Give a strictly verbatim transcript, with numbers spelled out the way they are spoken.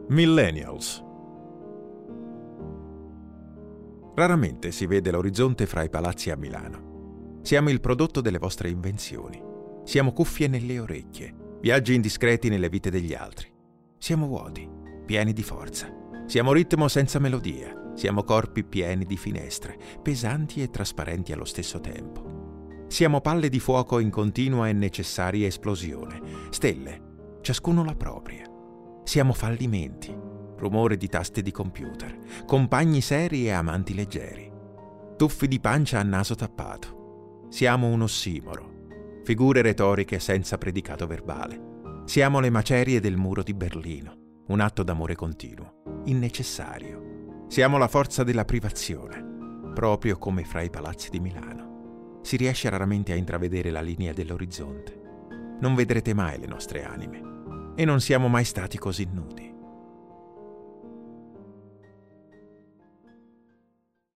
Millennials. Raramente si vede l'orizzonte fra i palazzi a Milano. Siamo il prodotto delle vostre invenzioni. Siamo cuffie nelle orecchie, viaggi indiscreti nelle vite degli altri. Siamo vuoti, pieni di forza. Siamo ritmo senza melodia. Siamo corpi pieni di finestre, pesanti e trasparenti allo stesso tempo. Siamo palle di fuoco in continua e necessaria esplosione, stelle, ciascuno la propria. Siamo fallimenti, rumore di taste di computer, compagni seri e amanti leggeri, tuffi di pancia a naso tappato. Siamo un ossimoro, figure retoriche senza predicato verbale. Siamo le macerie del muro di Berlino, un atto d'amore continuo, innecessario. Siamo la forza della privazione, proprio come fra i palazzi di Milano. Si riesce raramente a intravedere la linea dell'orizzonte. Non vedrete mai le nostre anime. E non siamo mai stati così nudi.